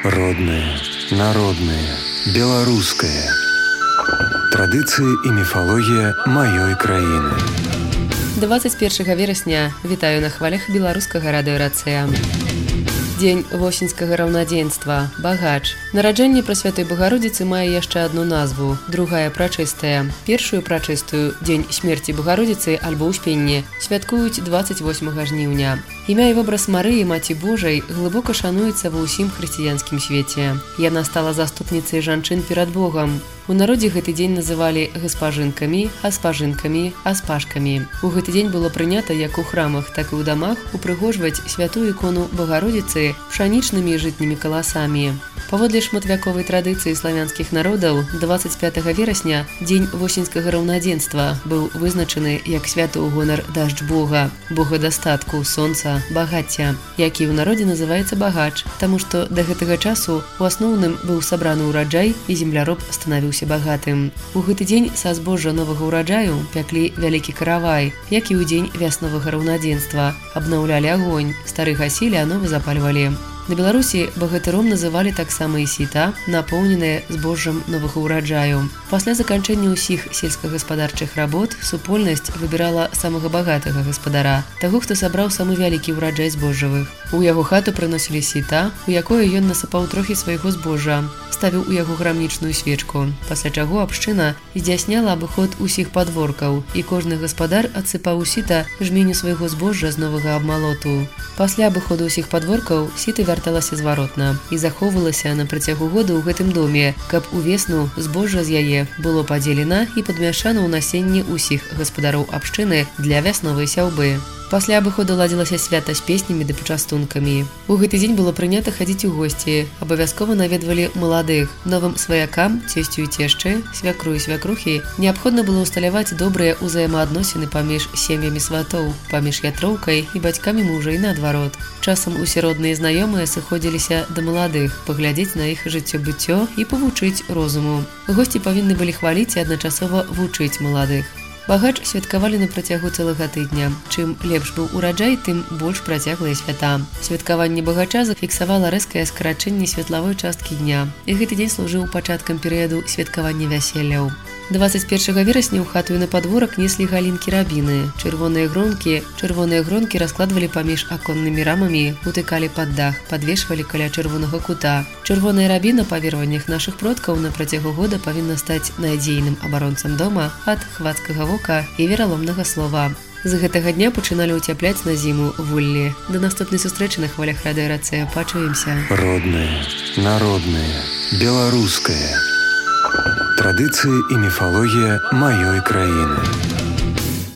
Родное, народное, беларускае. Традыцыі і міфалогія маёй краіны. 21 верасня вітаю на хвалях беларускага радыёрацыя. Дзень восеньскага раўнадзенства, багач. Нараджэнне Прасвятой Багародзіцы мае яшчэ адну назву, другая прачыстая. Першую прачыстую, дзень смерці Багародзіцы альбо ўспенне, святкуюць 28 жніўня. Імя і вобраз Марыі, Маці Божай, глыбока шануецца ва ўсім хрысціянскім свеце. Яна стала заступніцай жанчын перад Богам. У народзе гэты дзень называлі гаспажынкамі, аспажынкамі, аспашкамі. У гэты дзень было прынята як у храмах, так і ў дамах упрыгожваць святую ікону Багародзіцы пшанічнымі і жытнімі каласамі. Паводле шматвяковай традыцыі славянскіх народаў, 25 верасня, дзень восеньскага раўнадзенства, быў вызначаны як свята ў гонар даждж Бога, Бога дастатку, сонца, багацця, які ў народзе называецца багач, таму што да гэтага часу у асноўным быў сабраны ўраджай і земляроб станавіўся багатым. У гэты дзень са збожжа новага ўраджаю пяклі вялікі каравай, як і ў дзень вясновага раўнадзенства, абнаўлялі агонь, стары гасілі, а новы запальвалі. На Беларусі багатыром называлі таксама і сіта, напоўненыя збожжам новага ўраджаю. Пасля заканчэння ўсіх сельскагаспадарчых работ супольнасць выбірала самага багатага гаспадара, таго, хто сабраў самы вялікі ўраджай збожжавых. У яго хату прыносілі сіта, у якое ён насыпаў трохі свайго збожжа, ставіў у яго грамнічную свечку, пасля чаго абшчына здзяйсняла абыход усіх падворкаў, і кожны гаспадар адсыпаў у сіта жменю свайго збожжа з новага абмалоту. Пасля абыходу ўсіх падворкаў сіта вярталася зваротна і захоўвалася на працягу года ў гэтым доме, каб увесну збожжа з яе было падзелена і падмяшана ў насенне ўсіх гаспадароў абшчыны для вясновай сяўбы. Пасля абыходу ладзілася свята з песнямі ды пачастункамі. У гэты дзень было прынята хадзіць у госці, абавязкова наведвалі маладых. Новым сваякам, цесцю і цешчы, свякру і свякрухі неабходна было ўсталяваць добрыя ўзаемаадносіны паміж сем'ямі сватоў, паміж ятроўкай і бацькамі мужа і наадварот. Часам усе родныя знаёмыя сыходзіліся да маладых, паглядзець на іх жыццё-быццё і павучыць розуму. Госці павінны былі хваліць і адначасова вучыць маладых. Багач святкавалі на працягу цэлага тыдня. Чым лепш быў ураджай, тым больш працяглыя свята. Святкаванне багача зафіксавала рэзкае скарачэнне светлавой часткі дня. І гэты дзень служыў пачаткам перыяду святкавання вяселляў. 21 верасня ў хату і на падворак неслі галінкі-рабіны. Чырвоныя гронкі раскладвалі паміж аконнымі рамамі, утыкалі пад дах, падвешвалі каля чырвонага кута. Чырвоная рабіна, па вераваннях нашых продкаў, на працягу года павінна стаць надзейным абаронцам дома ад хвацкага вока і вераломнага слова. З гэтага дня пачыналі ўцяпляць на зіму вуллі. Да наступнай сустрэчы на хвалях радыёрацыя. Пачуемся. Родное, народное, беларускае. Традыцыі і міфалогія маёй краіны.